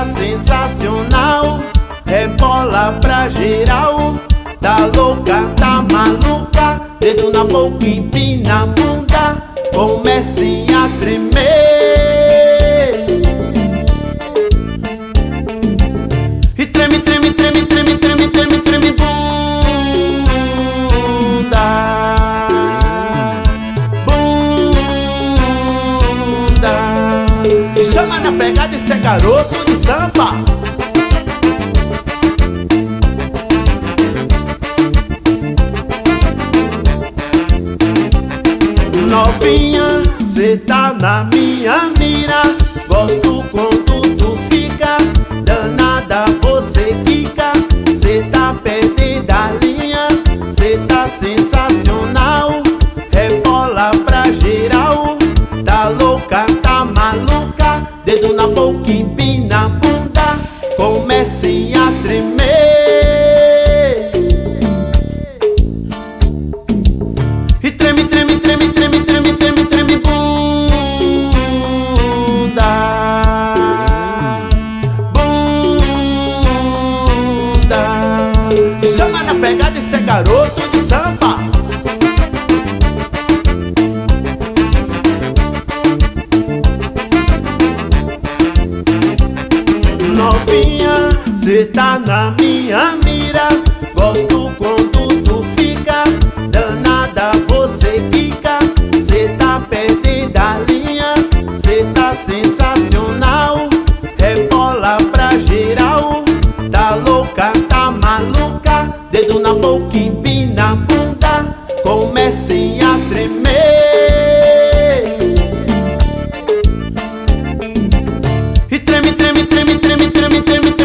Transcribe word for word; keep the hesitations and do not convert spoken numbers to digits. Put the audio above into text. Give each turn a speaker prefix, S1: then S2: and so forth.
S1: sensacional, rebola pra geral. Tá louca, tá maluca, dedo na boca, empina a bunda, comecem a tremer. E treme, treme, treme, treme, treme, treme, treme, bunda. Bunda. E chama na pegada, esse é garoto de samba. Novinha, cê tá na minha mira, gosto quando tu fica, danada você fica. Cê tá perdendo a linha, cê tá sensacional, rebola pra geral. Tá louca, tá maluca, dedo na boca, empina a bunda, comecem a tremer. E treme, treme, treme, treme, treme, treme, treme, bunda. Bunda. E chama na pegada, esse é garoto de samba. Novinha, cê tá na minha mira, gosto quando tu fica, danada você fica. Cê tá perdendo a linha, cê tá sensacional, rebola pra geral. Tá louca, tá maluca, dedo na boca, empina a bunda, comecem a tremer. E treme, treme, treme, treme, treme, treme,